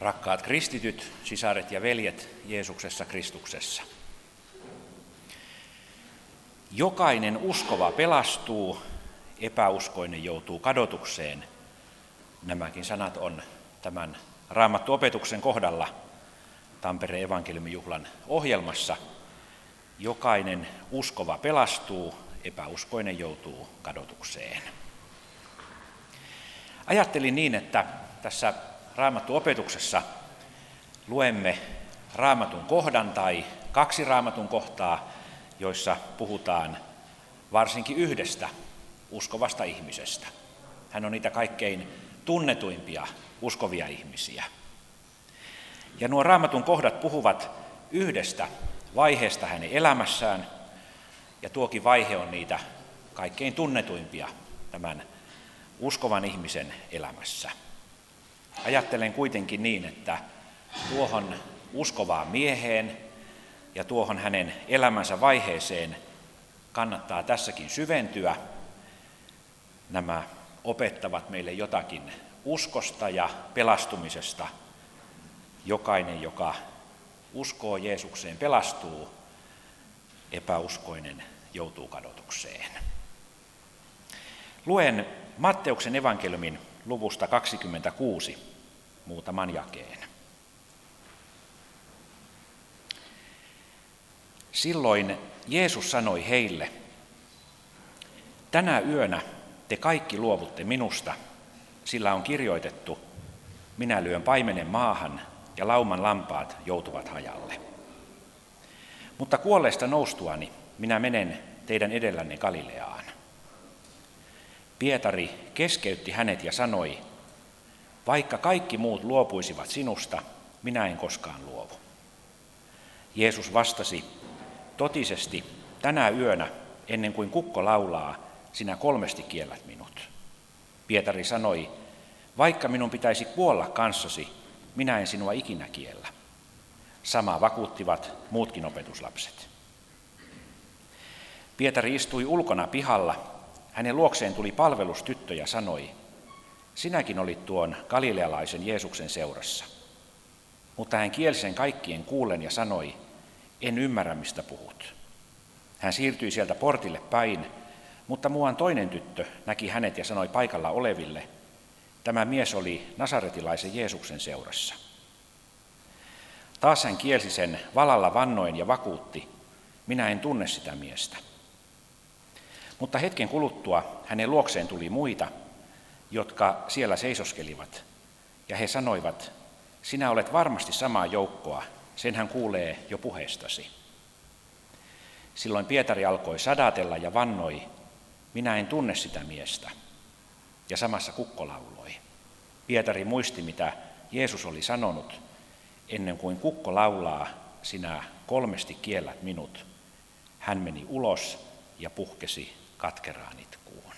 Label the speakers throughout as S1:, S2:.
S1: Rakkaat kristityt, sisaret ja veljet Jeesuksessa Kristuksessa. Jokainen uskova pelastuu, epäuskoinen joutuu kadotukseen. Nämäkin sanat on tämän Raamattu-opetuksen kohdalla Tampereen evankeliumijuhlan ohjelmassa. Jokainen uskova pelastuu, epäuskoinen joutuu kadotukseen. Ajattelin niin, että tässä Raamattu-opetuksessa luemme Raamatun kohdan tai 2 Raamatun kohtaa, joissa puhutaan varsinkin yhdestä uskovasta ihmisestä. Hän on niitä kaikkein tunnetuimpia uskovia ihmisiä. Ja nuo Raamatun kohdat puhuvat yhdestä vaiheesta hänen elämässään, ja tuokin vaihe on niitä kaikkein tunnetuimpia tämän uskovan ihmisen elämässä. Ajattelen kuitenkin niin, että tuohon uskovaan mieheen ja tuohon hänen elämänsä vaiheeseen kannattaa tässäkin syventyä. Nämä opettavat meille jotakin uskosta ja pelastumisesta. Jokainen, joka uskoo Jeesukseen, pelastuu, epäuskoinen joutuu kadotukseen. Luen Matteuksen evankeliumin luvusta 26 muutaman jakeen. Silloin Jeesus sanoi heille, tänä yönä te kaikki luovutte minusta, sillä on kirjoitettu, minä lyön paimenen maahan ja lauman lampaat joutuvat hajalle. Mutta kuolleesta noustuani minä menen teidän edellänne Galileaan. Pietari keskeytti hänet ja sanoi, vaikka kaikki muut luopuisivat sinusta, minä en koskaan luovu. Jeesus vastasi, totisesti tänä yönä, ennen kuin kukko laulaa, sinä 3 kiellät minut. Pietari sanoi, vaikka minun pitäisi kuolla kanssasi, minä en sinua ikinä kiellä. Samaa vakuuttivat muutkin opetuslapset. Pietari istui ulkona pihalla. Hänen luokseen tuli palvelustyttö ja sanoi, sinäkin olit tuon galilealaisen Jeesuksen seurassa. Mutta hän kielsi sen kaikkien kuullen ja sanoi, en ymmärrä mistä puhut. Hän siirtyi sieltä portille päin, mutta muuan toinen tyttö näki hänet ja sanoi paikalla oleville, tämä mies oli nasaretilaisen Jeesuksen seurassa. Taas hän kielsi sen valalla vannoen ja vakuutti, minä en tunne sitä miestä. Mutta hetken kuluttua hänen luokseen tuli muita, jotka siellä seisoskelivat, ja he sanoivat, sinä olet varmasti samaa joukkoa, sen hän kuulee jo puheestasi. Silloin Pietari alkoi sadatella ja vannoi, minä en tunne sitä miestä, ja samassa kukko lauloi. Pietari muisti, mitä Jeesus oli sanonut, ennen kuin kukko laulaa, sinä 3 kiellät minut. Hän meni ulos ja puhkesi katkeraan itkuun.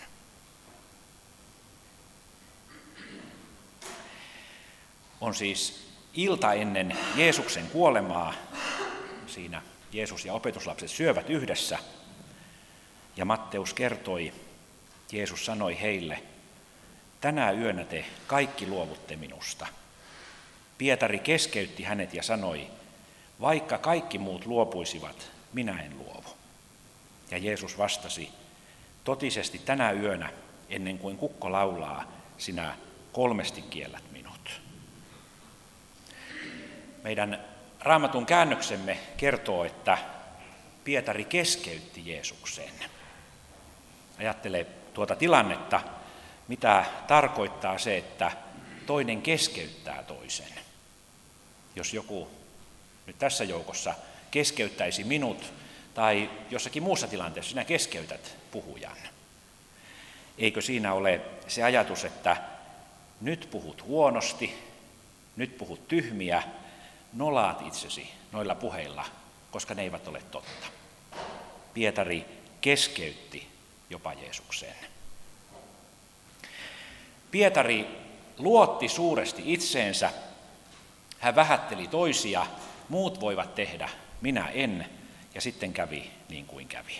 S1: On siis ilta ennen Jeesuksen kuolemaa. Siinä Jeesus ja opetuslapset syövät yhdessä. Ja Matteus kertoi, Jeesus sanoi heille, tänä yönä te kaikki luovutte minusta. Pietari keskeytti hänet ja sanoi, vaikka kaikki muut luopuisivat, minä en luovu. Ja Jeesus vastasi, totisesti tänä yönä, ennen kuin kukko laulaa, sinä 3 kiellät minut. Meidän Raamatun käännöksemme kertoo, että Pietari keskeytti Jeesuksen. Ajattele tuota tilannetta, mitä tarkoittaa se, että toinen keskeyttää toisen. Jos joku nyt tässä joukossa keskeyttäisi minut, tai jossakin muussa tilanteessa sinä keskeytät puhujan. Eikö siinä ole se ajatus, että nyt puhut huonosti, nyt puhut tyhmiä, nolaat itsesi noilla puheilla, koska ne eivät ole totta. Pietari keskeytti jopa Jeesukseen. Pietari luotti suuresti itseensä, hän vähätteli toisia, muut voivat tehdä, minä en, ja sitten kävi niin kuin kävi.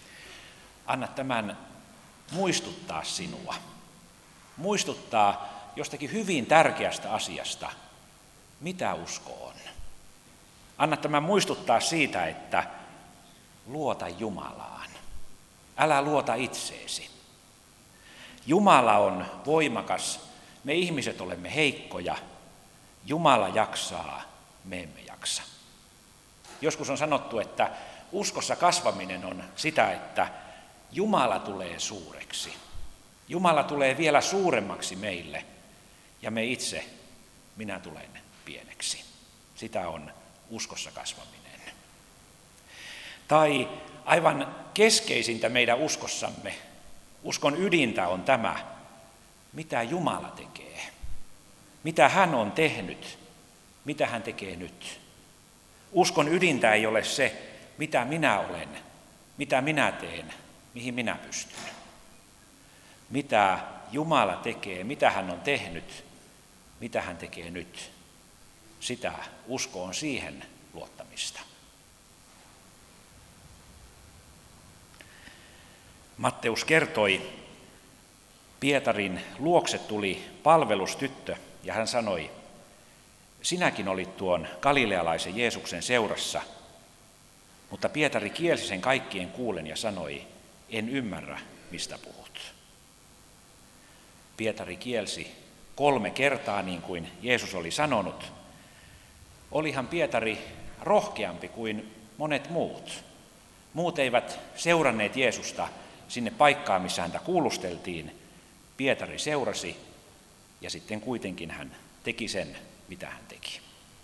S1: Anna tämän muistuttaa sinua. Muistuttaa jostakin hyvin tärkeästä asiasta. Mitä usko on? Anna tämän muistuttaa siitä, että luota Jumalaan. Älä luota itseesi. Jumala on voimakas. Me ihmiset olemme heikkoja. Jumala jaksaa, me emme jaksa. Joskus on sanottu, että uskossa kasvaminen on sitä, että Jumala tulee suureksi. Jumala tulee vielä suuremmaksi meille ja me itse, minä tulen pieneksi. Sitä on uskossa kasvaminen. Tai aivan keskeisintä meidän uskossamme, uskon ydintä on tämä, mitä Jumala tekee. Mitä hän on tehnyt, mitä hän tekee nyt. Uskon ydintä ei ole se, mitä minä olen, mitä minä teen, mihin minä pystyn. Mitä Jumala tekee, mitä hän on tehnyt, mitä hän tekee nyt. Sitä usko on siihen luottamista. Matteus kertoi, Pietarin luokse tuli palvelustyttö ja hän sanoi, sinäkin olit tuon galilealaisen Jeesuksen seurassa, mutta Pietari kielsi sen kaikkien kuulen ja sanoi, en ymmärrä, mistä puhut. Pietari kielsi 3 kertaa niin kuin Jeesus oli sanonut. Olihan Pietari rohkeampi kuin monet muut. Muut eivät seuranneet Jeesusta sinne paikkaan, missä häntä kuulusteltiin. Pietari seurasi ja sitten kuitenkin hän teki sen, mitä hän teki.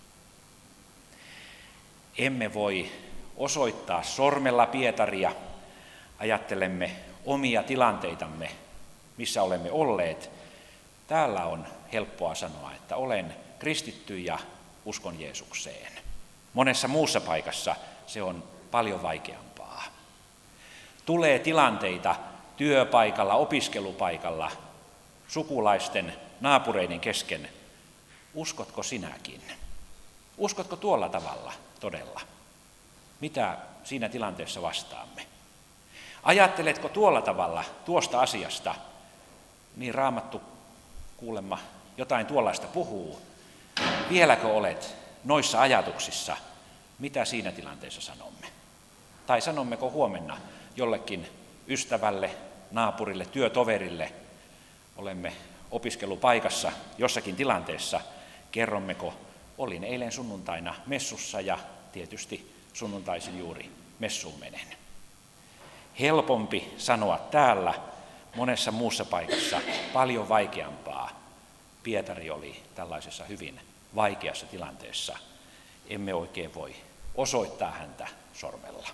S1: Emme voi osoittaa sormella Pietaria, ajattelemme omia tilanteitamme, missä olemme olleet. Täällä on helppoa sanoa, että olen kristitty ja uskon Jeesukseen. Monessa muussa paikassa se on paljon vaikeampaa. Tulee tilanteita työpaikalla, opiskelupaikalla, sukulaisten, naapureiden kesken. Uskotko sinäkin? Uskotko tuolla tavalla todella? Mitä siinä tilanteessa vastaamme? Ajatteletko tuolla tavalla tuosta asiasta? Niin Raamattu kuulemma jotain tuollaista puhuu. Vieläkö olet noissa ajatuksissa? Mitä siinä tilanteessa sanomme? Tai sanommeko huomenna jollekin ystävälle, naapurille, työtoverille, olemme opiskelupaikassa jossakin tilanteessa, kerrommeko, olin eilen sunnuntaina messussa ja tietysti sunnuntaisin juuri messuun menen. Helpompi sanoa täällä, monessa muussa paikassa paljon vaikeampaa. Pietari oli tällaisessa hyvin vaikeassa tilanteessa. Emme oikein voi osoittaa häntä sormella.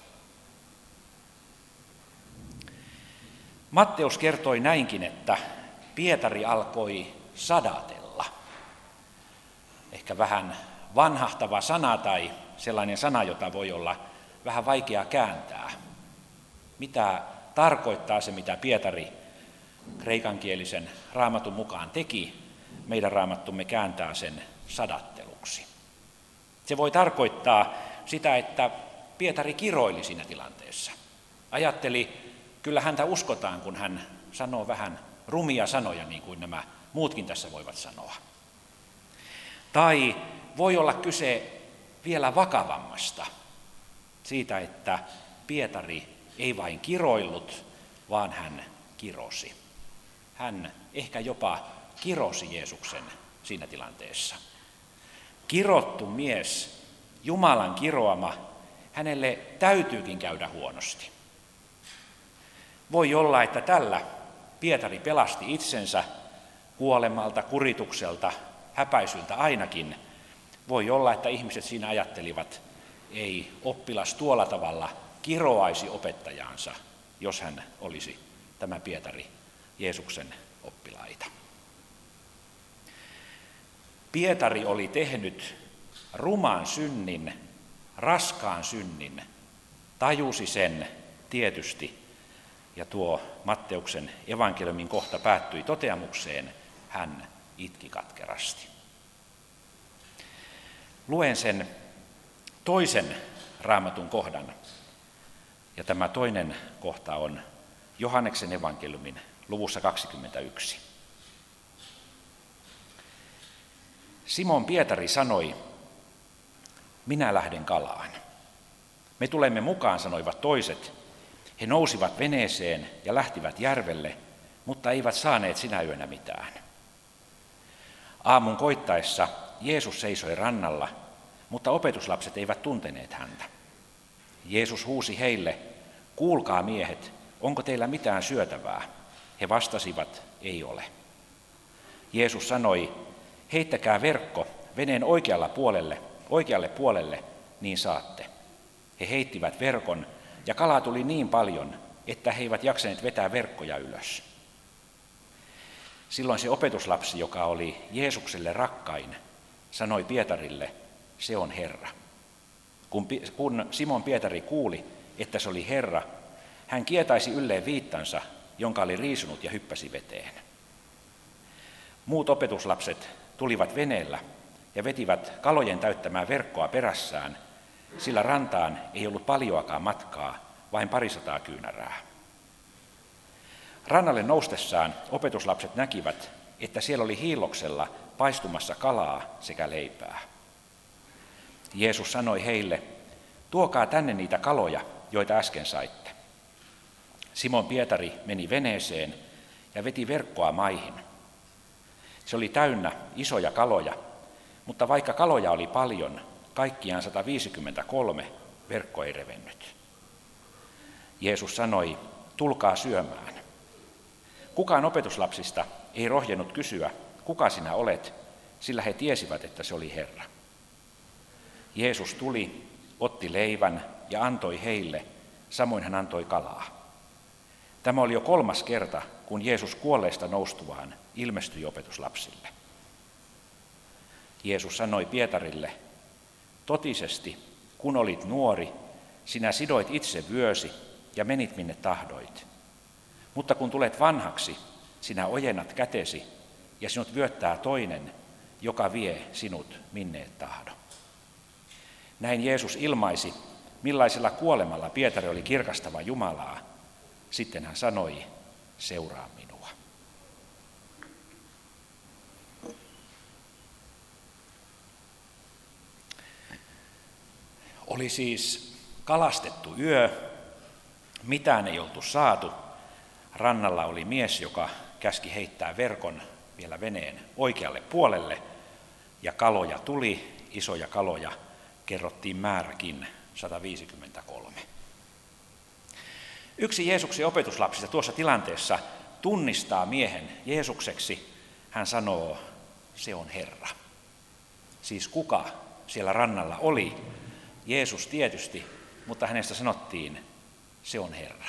S1: Matteus kertoi näinkin, että Pietari alkoi sadatella. Ehkä vähän vanhahtava sana tai sellainen sana, jota voi olla vähän vaikea kääntää. Mitä tarkoittaa se, mitä Pietari kreikankielisen raamatun mukaan teki? Meidän raamattumme kääntää sen sadatteluksi. Se voi tarkoittaa sitä, että Pietari kiroili siinä tilanteessa. Ajatteli, kyllä häntä uskotaan, kun hän sanoo vähän rumia sanoja, niin kuin nämä muutkin tässä voivat sanoa. Tai voi olla kyse vielä vakavammasta, siitä, että Pietari ei vain kiroillut, vaan hän kirosi. Hän ehkä jopa kirosi Jeesuksen siinä tilanteessa. Kirottu mies, Jumalan kiroama, hänelle täytyykin käydä huonosti. Voi olla, että tällä Pietari pelasti itsensä kuolemalta, kuritukselta, häpäisyltä ainakin. Voi olla, että ihmiset siinä ajattelivat, ei oppilas tuolla tavalla kiroaisi opettajaansa, jos hän olisi tämä Pietari Jeesuksen oppilaita. Pietari oli tehnyt ruman synnin, raskaan synnin, tajusi sen tietysti, ja tuo Matteuksen evankeliumin kohta päättyi toteamukseen, hän itki katkerasti. Luen sen toisen raamatun kohdan, ja tämä toinen kohta on Johanneksen evankeliumin luvussa 21. Simon Pietari sanoi, minä lähden kalaan. Me tulemme mukaan, sanoivat toiset. He nousivat veneeseen ja lähtivät järvelle, mutta eivät saaneet sinä yönä mitään. Aamun koittaessa Jeesus seisoi rannalla, mutta opetuslapset eivät tunteneet häntä. Jeesus huusi heille, kuulkaa miehet, onko teillä mitään syötävää? He vastasivat, ei ole. Jeesus sanoi, heittäkää verkko veneen oikealle puolelle, niin saatte. He heittivät verkon ja kalaa tuli niin paljon, että he eivät jaksaneet vetää verkkoja ylös. Silloin se opetuslapsi, joka oli Jeesukselle rakkain, sanoi Pietarille, se on Herra. Kun Simon Pietari kuuli, että se oli Herra, hän kietaisi ylleen viittansa, jonka oli riisunut ja hyppäsi veteen. Muut opetuslapset tulivat veneellä ja vetivät kalojen täyttämää verkkoa perässään, sillä rantaan ei ollut paljoakaan matkaa, vain 200 kyynärää. Rannalle noustessaan opetuslapset näkivät, että siellä oli hiilloksella paistumassa kalaa sekä leipää. Jeesus sanoi heille, tuokaa tänne niitä kaloja, joita äsken saitte. Simon Pietari meni veneeseen ja veti verkkoa maihin. Se oli täynnä isoja kaloja, mutta vaikka kaloja oli paljon, kaikkiaan 153, verkko ei revennyt. Jeesus sanoi, tulkaa syömään. Kukaan opetuslapsista ei rohjennut kysyä, kuka sinä olet, sillä he tiesivät, että se oli Herra. Jeesus tuli, otti leivän ja antoi heille, samoin hän antoi kalaa. Tämä oli jo 3. kerta, kun Jeesus kuolleista noustuvaan ilmestyi opetuslapsille. Jeesus sanoi Pietarille, totisesti, kun olit nuori, sinä sidoit itse vyösi ja menit minne tahdoit. Mutta kun tulet vanhaksi, sinä ojennat kätesi ja sinut vyöttää toinen, joka vie sinut minne et tahdo. Näin Jeesus ilmaisi, millaisella kuolemalla Pietari oli kirkastava Jumalaa. Sitten hän sanoi, seuraa minua. Oli siis kalastettu yö, mitään ei oltu saatu. Rannalla oli mies, joka käski heittää verkon vielä veneen oikealle puolelle, ja kaloja tuli, isoja kaloja, kerrottiin määräkin 153. Yksi Jeesuksen opetuslapsista tuossa tilanteessa tunnistaa miehen Jeesukseksi. Hän sanoo, se on Herra. Siis kuka siellä rannalla oli? Jeesus tietysti, mutta hänestä sanottiin, se on Herra.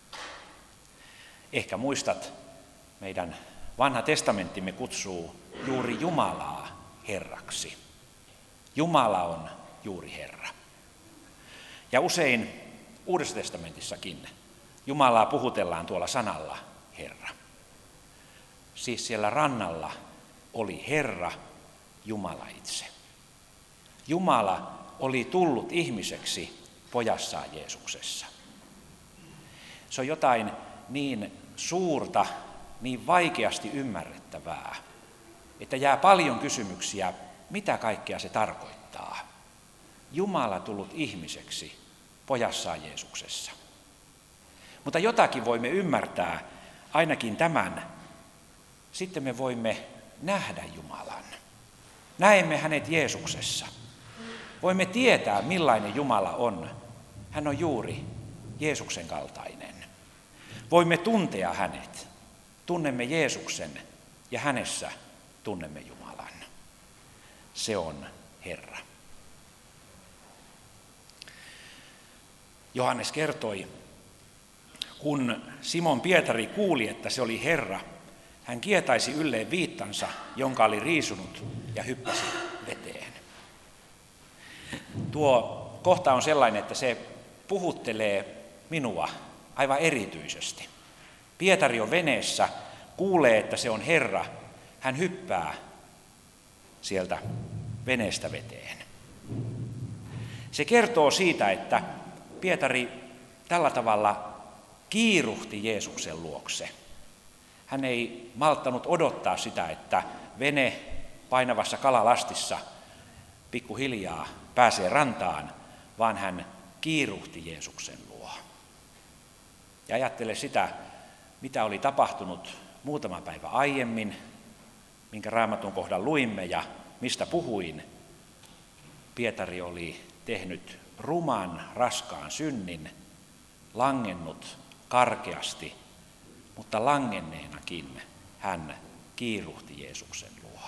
S1: Ehkä muistat, meidän vanha testamenttimme kutsuu juuri Jumalaa Herraksi. Jumala on juuri Herra. Ja usein Uudessa testamentissakin Jumalaa puhutellaan tuolla sanalla Herra. Siis siellä rannalla oli Herra, Jumala itse. Jumala oli tullut ihmiseksi pojassaan Jeesuksessa. Se on jotain niin suurta, niin vaikeasti ymmärrettävää, että jää paljon kysymyksiä, mitä kaikkea se tarkoittaa. Jumala tullut ihmiseksi pojassaan Jeesuksessa. Mutta jotakin voimme ymmärtää, ainakin tämän. Sitten me voimme nähdä Jumalan. Näemme hänet Jeesuksessa. Voimme tietää, millainen Jumala on. Hän on juuri Jeesuksen kaltainen. Voimme tuntea hänet. Tunnemme Jeesuksen ja hänessä tunnemme Jumalan. Se on Herra. Johannes kertoi, kun Simon Pietari kuuli, että se oli Herra, hän kietaisi ylleen viittansa, jonka oli riisunut, ja hyppäsi veteen. Tuo kohta on sellainen, että se puhuttelee minua aivan erityisesti. Pietari on veneessä, kuulee, että se on Herra, hän hyppää sieltä veneestä veteen. Se kertoo siitä, että Pietari tällä tavalla kiiruhti Jeesuksen luokse. Hän ei malttanut odottaa sitä, että vene painavassa kalalastissa pikkuhiljaa pääsee rantaan, vaan hän kiiruhti Jeesuksen luo. Ja ajattele sitä, mitä oli tapahtunut muutama päivä aiemmin, minkä Raamatun kohdan luimme ja mistä puhuin. Pietari oli tehnyt ruman, raskaan synnin, langennut karkeasti, mutta langenneenakin hän kiiruhti Jeesuksen luo.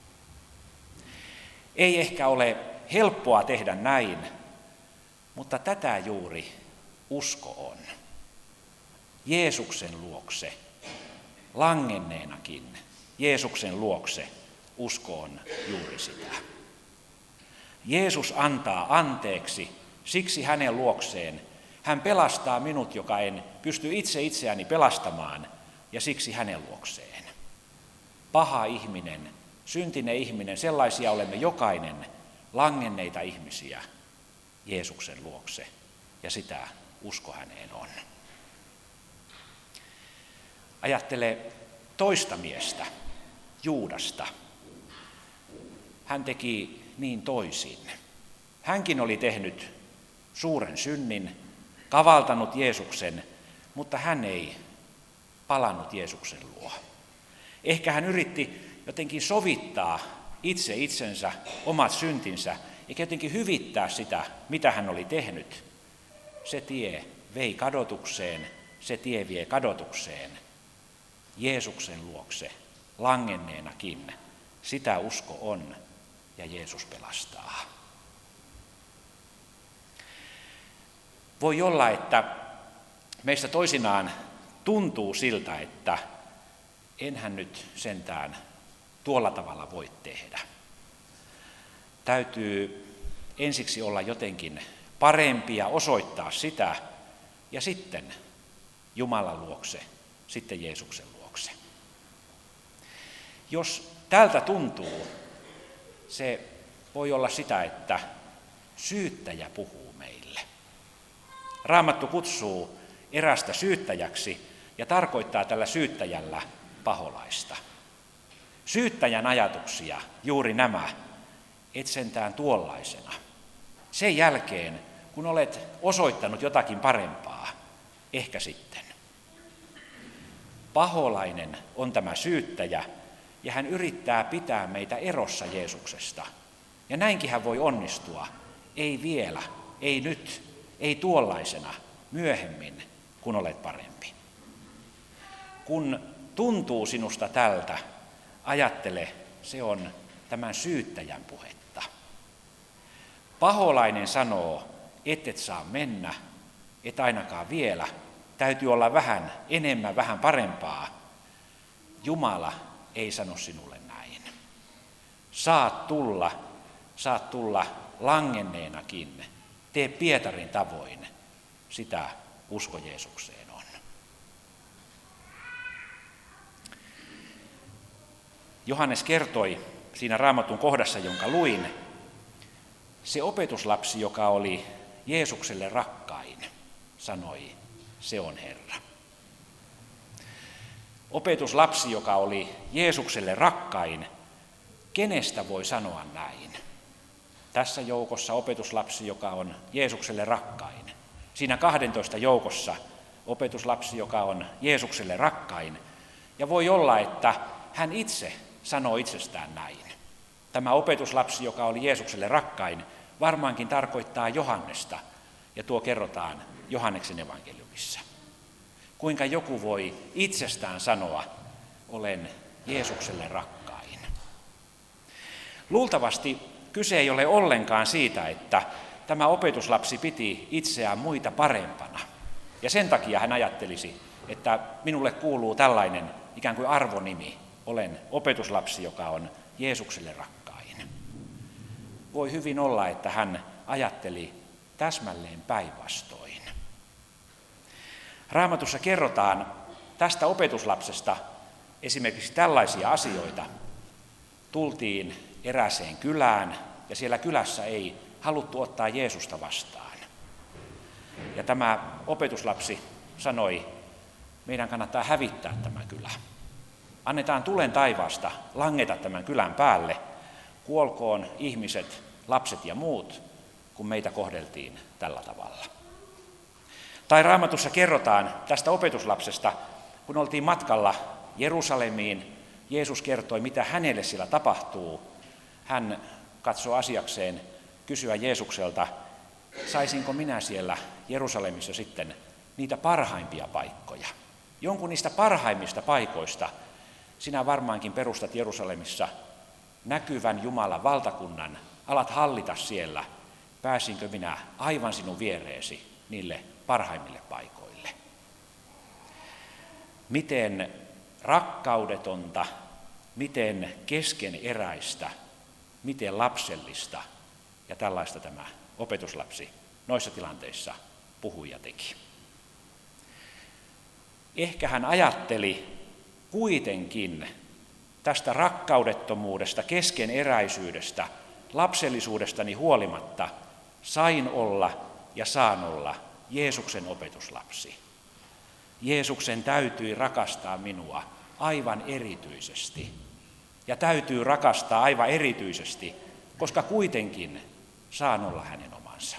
S1: Ei ehkä ole helppoa tehdä näin, mutta tätä juuri usko on. Jeesuksen luokse, langenneenakin Jeesuksen luokse usko on juuri sitä. Jeesus antaa anteeksi, siksi hänen luokseen hän pelastaa minut, joka en pysty itse itseäni pelastamaan, ja siksi hänen luokseen. Paha ihminen, syntinen ihminen, sellaisia olemme jokainen, langenneita ihmisiä Jeesuksen luokse, ja sitä usko häneen on. Ajattele toista miestä, Juudasta. Hän teki niin toisin. Hänkin oli tehnyt suuren synnin, kavaltanut Jeesuksen, mutta hän ei palannut Jeesuksen luo. Ehkä hän yritti jotenkin sovittaa itse itsensä, omat syntinsä, eikä jotenkin hyvittää sitä, mitä hän oli tehnyt. Se tie vei kadotukseen, se tie vie kadotukseen. Jeesuksen luokse, langenneenakin, sitä usko on, ja Jeesus pelastaa. Voi olla, että meistä toisinaan tuntuu siltä, että enhän nyt sentään tuolla tavalla voi tehdä. Täytyy ensiksi olla jotenkin parempi ja osoittaa sitä, ja sitten Jumalan luokse, sitten Jeesuksen luokse. Jos tältä tuntuu, se voi olla sitä, että syyttäjä puhuu meille. Raamattu kutsuu erästä syyttäjäksi ja tarkoittaa tällä syyttäjällä paholaista. Syyttäjän ajatuksia, juuri nämä, et sentään tuollaisena. Sen jälkeen, kun olet osoittanut jotakin parempaa, ehkä sitten. Paholainen on tämä syyttäjä, ja hän yrittää pitää meitä erossa Jeesuksesta. Ja näinkin hän voi onnistua, ei vielä, ei nyt, ei tuollaisena, myöhemmin, kun olet parempi. Kun tuntuu sinusta tältä, ajattele, se on tämän syyttäjän puhetta. Paholainen sanoo, et saa mennä, et ainakaan vielä, täytyy olla vähän enemmän, vähän parempaa. Jumala ei sano sinulle näin. Saat tulla langenneenakin. Tee Pietarin tavoin. Sitä usko Jeesukseen on. Johannes kertoi siinä Raamatun kohdassa, jonka luin, se opetuslapsi, joka oli Jeesukselle rakkain, sanoi, se on Herra. Opetuslapsi, joka oli Jeesukselle rakkain, kenestä voi sanoa näin? Tässä joukossa opetuslapsi, joka on Jeesukselle rakkain. Siinä 12 joukossa opetuslapsi, joka on Jeesukselle rakkain. Ja voi olla, että hän itse sanoo itsestään näin. Tämä opetuslapsi, joka oli Jeesukselle rakkain, varmaankin tarkoittaa Johannesta, ja tuo kerrotaan Johanneksen evankeliumissa. Kuinka joku voi itsestään sanoa, olen Jeesukselle rakkain. Luultavasti kyse ei ole ollenkaan siitä, että tämä opetuslapsi piti itseään muita parempana. Ja sen takia hän ajattelisi, että minulle kuuluu tällainen ikään kuin arvonimi, olen opetuslapsi, joka on Jeesukselle rakkain. Voi hyvin olla, että hän ajatteli täsmälleen päinvastoin. Raamatussa kerrotaan tästä opetuslapsesta esimerkiksi tällaisia asioita. Tultiin erääseen kylään ja siellä kylässä ei haluttu ottaa Jeesusta vastaan. Ja tämä opetuslapsi sanoi, meidän kannattaa hävittää tämä kylä. Annetaan tulen taivaasta langeta tämän kylän päälle Kuolkoon ihmiset, lapset ja muut, kun meitä kohdeltiin tällä tavalla. Tai Raamatussa kerrotaan tästä opetuslapsesta, kun oltiin matkalla Jerusalemiin, Jeesus kertoi, mitä hänelle siellä tapahtuu. Hän katsoi asiakseen kysyä Jeesukselta, saisinko minä siellä Jerusalemissa sitten niitä parhaimpia paikkoja. Jonkun niistä parhaimmista paikoista sinä varmaankin perustat Jerusalemissa näkyvän Jumalan valtakunnan, alat hallita siellä. Pääsinkö minä aivan sinun viereesi niille parhaimmille paikoille? Miten rakkaudetonta, miten keskeneräistä, miten lapsellista ja tällaista tämä opetuslapsi noissa tilanteissa puhui ja teki. Ehkä hän ajatteli kuitenkin tästä rakkaudettomuudesta, keskeneräisyydestä, lapsellisuudestani huolimatta sain olla ja saan olla Jeesuksen opetuslapsi. Jeesuksen täytyi rakastaa minua aivan erityisesti. Ja täytyy rakastaa aivan erityisesti, koska kuitenkin saan olla hänen omansa.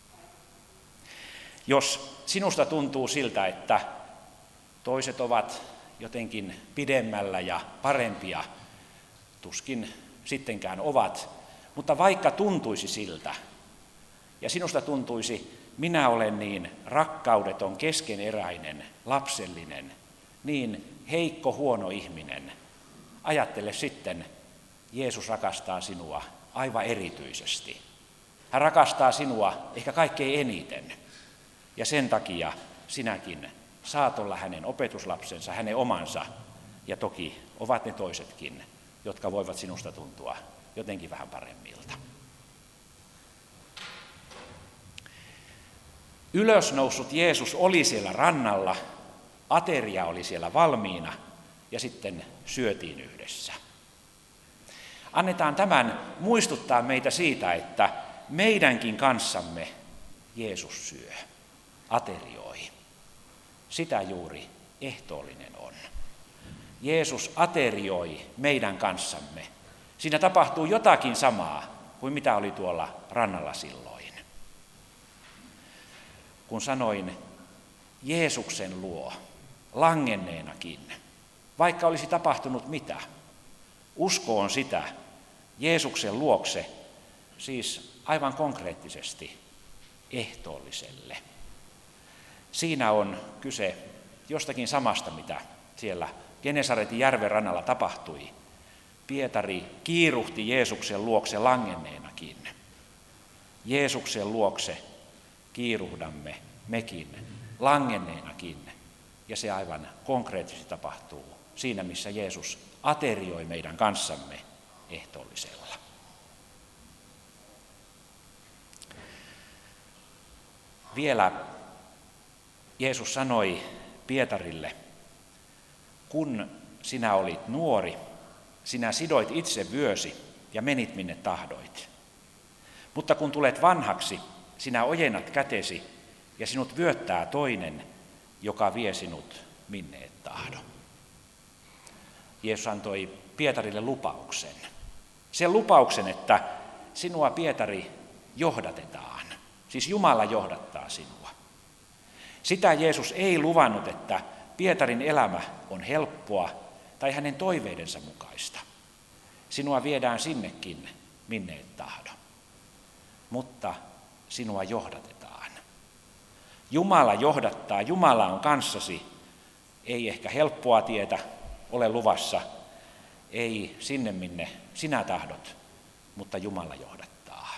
S1: Jos sinusta tuntuu siltä, että toiset ovat jotenkin pidemmällä ja parempia, tuskin sittenkään ovat, mutta vaikka tuntuisi siltä, ja sinusta tuntuisi, minä olen niin rakkaudeton, keskeneräinen, lapsellinen, niin heikko, huono ihminen, ajattele sitten, Jeesus rakastaa sinua aivan erityisesti. Hän rakastaa sinua ehkä kaikkein eniten, ja sen takia sinäkin saat olla hänen opetuslapsensa, hänen omansa, ja toki ovat ne toisetkin, jotka voivat sinusta tuntua jotenkin vähän paremmilta. Ylösnoussut Jeesus oli siellä rannalla, ateria oli siellä valmiina ja sitten syötiin yhdessä. Annetaan tämän muistuttaa meitä siitä, että meidänkin kanssamme Jeesus syö, aterioi. Sitä juuri ehtoollinen on. Jeesus aterioi meidän kanssamme. Siinä tapahtuu jotakin samaa kuin mitä oli tuolla rannalla silloin. Kun sanoin Jeesuksen luo langenneenakin, vaikka olisi tapahtunut mitä, usko on sitä Jeesuksen luokse, siis aivan konkreettisesti ehtoolliselle. Siinä on kyse jostakin samasta, mitä siellä Genesaretin järven rannalla tapahtui. Pietari kiiruhti Jeesuksen luokse langenneenakin. Jeesuksen luokse kiiruhdamme mekin langenneenakin, ja se aivan konkreettisesti tapahtuu siinä, missä Jeesus aterioi meidän kanssamme ehtoollisella. Vielä Jeesus sanoi Pietarille, kun sinä olit nuori, sinä sidoit itse vyösi ja menit minne tahdoit. Mutta kun tulet vanhaksi, sinä ojennat kätesi ja sinut vyöttää toinen, joka vie sinut minne et tahdo. Jeesus antoi Pietarille lupauksen. Sen lupauksen, että sinua Pietari johdatetaan. Siis Jumala johdattaa sinua. Sitä Jeesus ei luvannut, että Pietarin elämä on helppoa tai hänen toiveidensa mukaista. Sinua viedään sinnekin, minne et tahdo. Mutta sinua johdatetaan. Jumala johdattaa, Jumala on kanssasi. Ei ehkä helppoa tietä ole luvassa, ei sinne minne sinä tahdot, mutta Jumala johdattaa.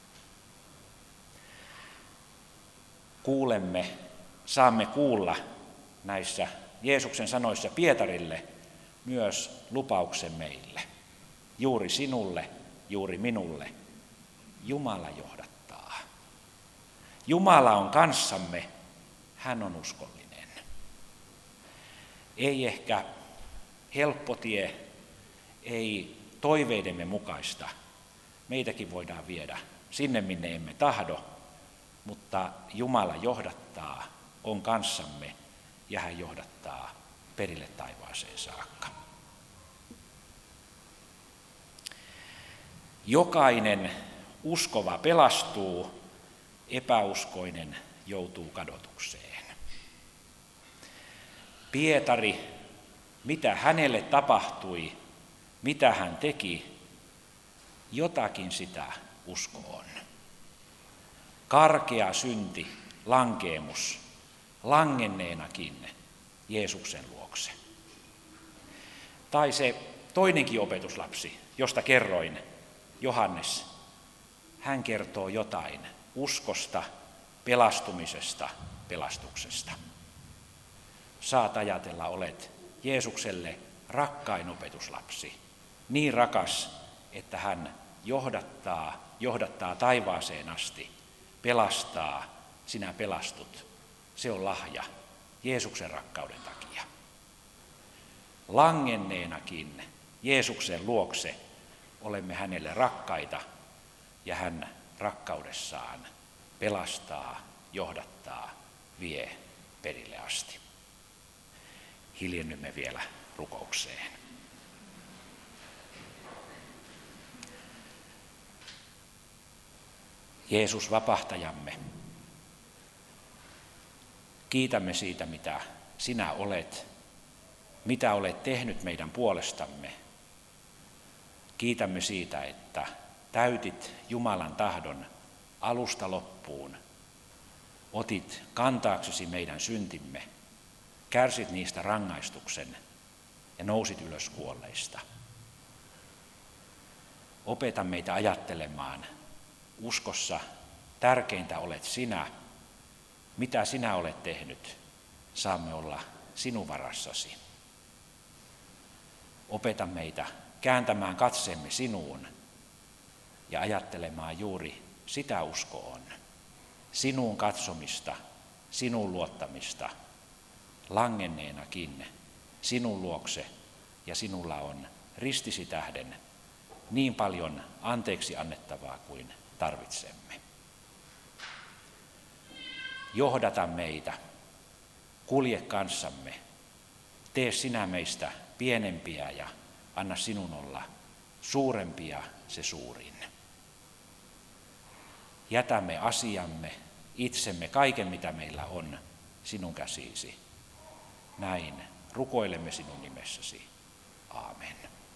S1: Saamme kuulla näissä Jeesuksen sanoissa Pietarille myös lupauksen meille. Juuri sinulle, juuri minulle. Jumala johdattaa. Jumala on kanssamme, hän on uskollinen. Ei ehkä helppo tie, ei toiveidemme mukaista. Meitäkin voidaan viedä sinne, minne emme tahdo, mutta Jumala johdattaa, on kanssamme ja hän johdattaa perille taivaaseen saakka. Jokainen uskova pelastuu, epäuskoinen joutuu kadotukseen. Pietari, mitä hänelle tapahtui, mitä hän teki, jotakin sitä usko on. Karkea synti, lankeemus, langenneenakin Jeesuksen luokse. Tai se toinenkin opetuslapsi, josta kerroin, Johannes, hän kertoo jotain uskosta, pelastumisesta, pelastuksesta. Saat ajatella, olet Jeesukselle rakkain opetuslapsi, niin rakas, että hän johdattaa taivaaseen asti, pelastaa, sinä pelastut. Se on lahja Jeesuksen rakkauden takia. Langenneenakin Jeesuksen luokse olemme hänelle rakkaita ja hän rakkaudessaan pelastaa, johdattaa, vie perille asti. Hiljennymme vielä rukoukseen. Jeesus vapahtajamme, kiitämme siitä, mitä sinä olet, mitä olet tehnyt meidän puolestamme. Kiitämme siitä, että täytit Jumalan tahdon alusta loppuun. Otit kantaaksesi meidän syntimme, kärsit niistä rangaistuksen ja nousit ylös kuolleista. Opeta meitä ajattelemaan uskossa, tärkeintä olet sinä, mitä sinä olet tehnyt, saamme olla sinun varassasi. Opeta meitä kääntämään katseemme sinuun ja ajattelemaan juuri sitä uskoon, sinun katsomista, sinun luottamista, langenneenakin sinun luokse ja sinulla on ristisi tähden niin paljon anteeksi annettavaa kuin tarvitsemme. Johdata meitä, kulje kanssamme, tee sinä meistä pienempiä ja anna sinun olla suurempia se suurin. Jätämme asiamme, itsemme, kaiken mitä meillä on sinun käsisi. Näin rukoilemme sinun nimessäsi. Aamen.